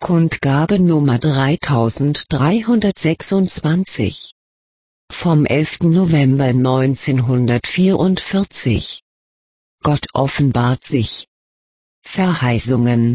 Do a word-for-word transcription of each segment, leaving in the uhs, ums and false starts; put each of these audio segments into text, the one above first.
Kundgabe Nummer dreitausenddreihundertsechsundzwanzig. Vom elften November neunzehnhundertvierundvierzig. Gott offenbart sich. Verheißungen.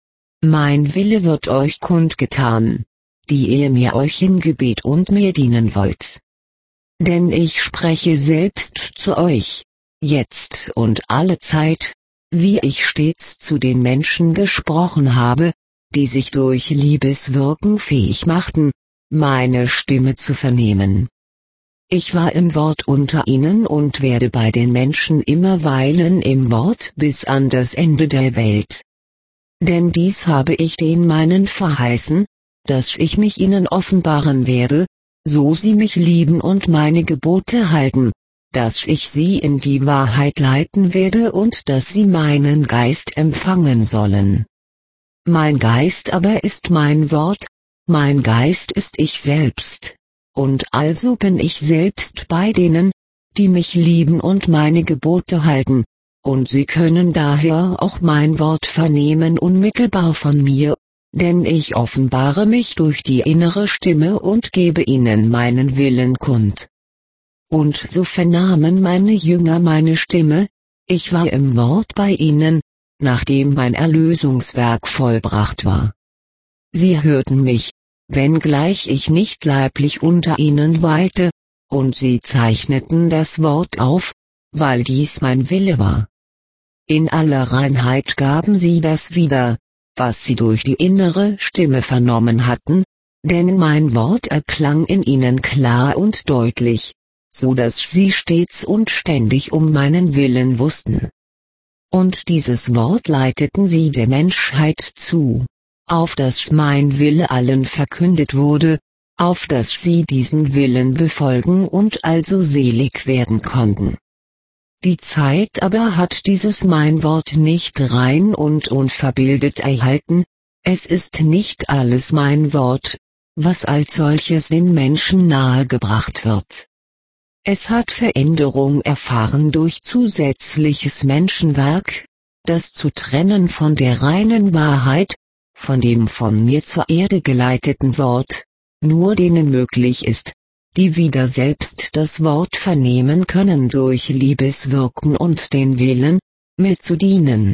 Mein Wille wird euch kundgetan, die ihr mir euch in Gebet und mir dienen wollt. Denn ich spreche selbst zu euch, jetzt und alle Zeit, wie ich stets zu den Menschen gesprochen habe, die sich durch Liebeswirken fähig machten, meine Stimme zu vernehmen. Ich war im Wort unter ihnen und werde bei den Menschen immer weilen im Wort bis an das Ende der Welt. Denn dies habe ich den meinen verheißen, dass ich mich ihnen offenbaren werde, so sie mich lieben und meine Gebote halten, dass ich sie in die Wahrheit leiten werde und dass sie meinen Geist empfangen sollen. Mein Geist aber ist mein Wort, mein Geist ist ich selbst, und also bin ich selbst bei denen, die mich lieben und meine Gebote halten, und sie können daher auch mein Wort vernehmen unmittelbar von mir, denn ich offenbare mich durch die innere Stimme und gebe ihnen meinen Willen kund. Und so vernahmen meine Jünger meine Stimme, ich war im Wort bei ihnen, nachdem mein Erlösungswerk vollbracht war. Sie hörten mich, wenngleich ich nicht leiblich unter ihnen weilte, und sie zeichneten das Wort auf, weil dies mein Wille war. In aller Reinheit gaben sie das wieder, was sie durch die innere Stimme vernommen hatten, denn mein Wort erklang in ihnen klar und deutlich, so dass sie stets und ständig um meinen Willen wussten. Und dieses Wort leiteten sie der Menschheit zu, auf dass mein Wille allen verkündet wurde, auf dass sie diesen Willen befolgen und also selig werden konnten. Die Zeit aber hat dieses mein Wort nicht rein und unverbildet erhalten, es ist nicht alles mein Wort, was als solches den Menschen nahegebracht wird. Es hat Veränderung erfahren durch zusätzliches Menschenwerk, das zu trennen von der reinen Wahrheit, von dem von mir zur Erde geleiteten Wort, nur denen möglich ist, die wieder selbst das Wort vernehmen können durch Liebeswirken und den Willen, mir zu dienen.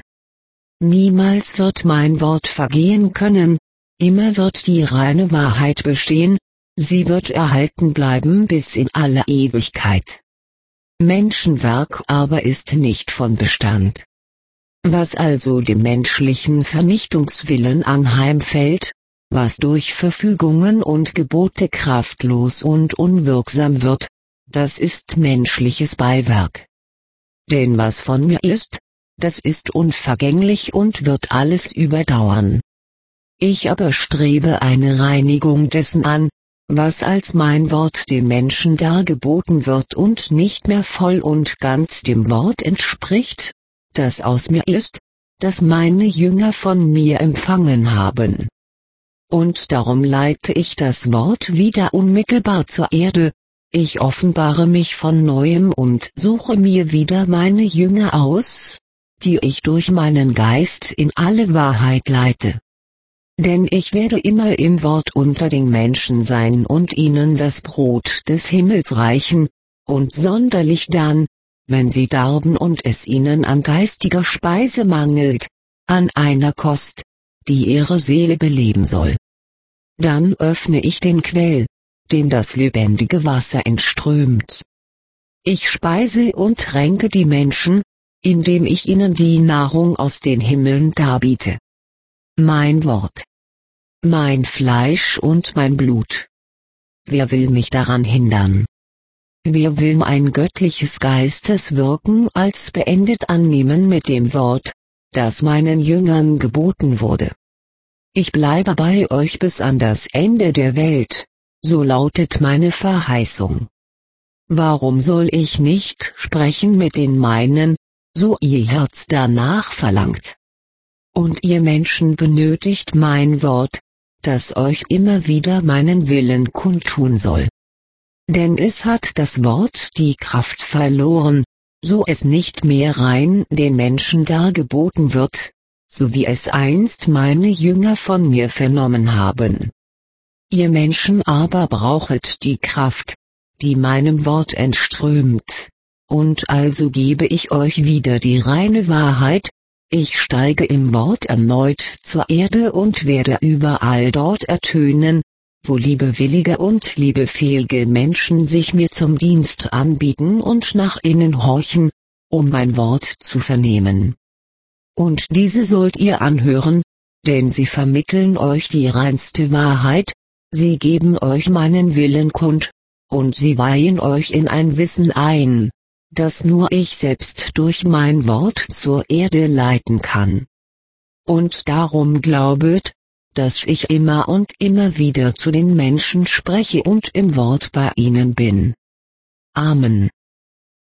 Niemals wird mein Wort vergehen können, immer wird die reine Wahrheit bestehen, sie wird erhalten bleiben bis in alle Ewigkeit. Menschenwerk aber ist nicht von Bestand. Was also dem menschlichen Vernichtungswillen anheimfällt, was durch Verfügungen und Gebote kraftlos und unwirksam wird, das ist menschliches Beiwerk. Denn was von mir ist, das ist unvergänglich und wird alles überdauern. Ich aber strebe eine Reinigung dessen an, was als mein Wort dem Menschen dargeboten wird und nicht mehr voll und ganz dem Wort entspricht, das aus mir ist, das meine Jünger von mir empfangen haben. Und darum leite ich das Wort wieder unmittelbar zur Erde, ich offenbare mich von neuem und suche mir wieder meine Jünger aus, die ich durch meinen Geist in alle Wahrheit leite. Denn ich werde immer im Wort unter den Menschen sein und ihnen das Brot des Himmels reichen, und sonderlich dann, wenn sie darben und es ihnen an geistiger Speise mangelt, an einer Kost, die ihre Seele beleben soll. Dann öffne ich den Quell, dem das lebendige Wasser entströmt. Ich speise und tränke die Menschen, indem ich ihnen die Nahrung aus den Himmeln darbiete. Mein Wort, mein Fleisch und mein Blut. Wer will mich daran hindern? Wer will mein göttliches Geisteswirken als beendet annehmen mit dem Wort, das meinen Jüngern geboten wurde? Ich bleibe bei euch bis an das Ende der Welt, so lautet meine Verheißung. Warum soll ich nicht sprechen mit den meinen, so ihr Herz danach verlangt? Und ihr Menschen benötigt mein Wort, das euch immer wieder meinen Willen kundtun soll. Denn es hat das Wort die Kraft verloren, so es nicht mehr rein den Menschen dargeboten wird, so wie es einst meine Jünger von mir vernommen haben. Ihr Menschen aber brauchet die Kraft, die meinem Wort entströmt. Und also gebe ich euch wieder die reine Wahrheit, ich steige im Wort erneut zur Erde und werde überall dort ertönen, wo liebewillige und liebefähige Menschen sich mir zum Dienst anbieten und nach innen horchen, um mein Wort zu vernehmen. Und diese sollt ihr anhören, denn sie vermitteln euch die reinste Wahrheit, sie geben euch meinen Willen kund, und sie weihen euch in ein Wissen ein, das nur ich selbst durch mein Wort zur Erde leiten kann. Und darum glaubet, dass ich immer und immer wieder zu den Menschen spreche und im Wort bei ihnen bin. Amen.